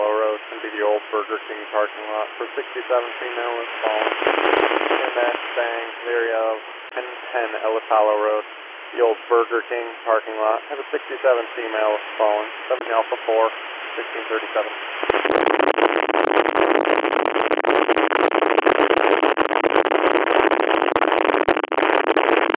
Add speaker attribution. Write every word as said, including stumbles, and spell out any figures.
Speaker 1: Road. It's going to be the old Burger King parking lot for sixty-seven female is fallen. And then bang, the area of ten ten Ellis Hollow Road, the old Burger King parking lot. Have a sixty-seven female is fallen. seven Alpha four, sixteen thirty-seven.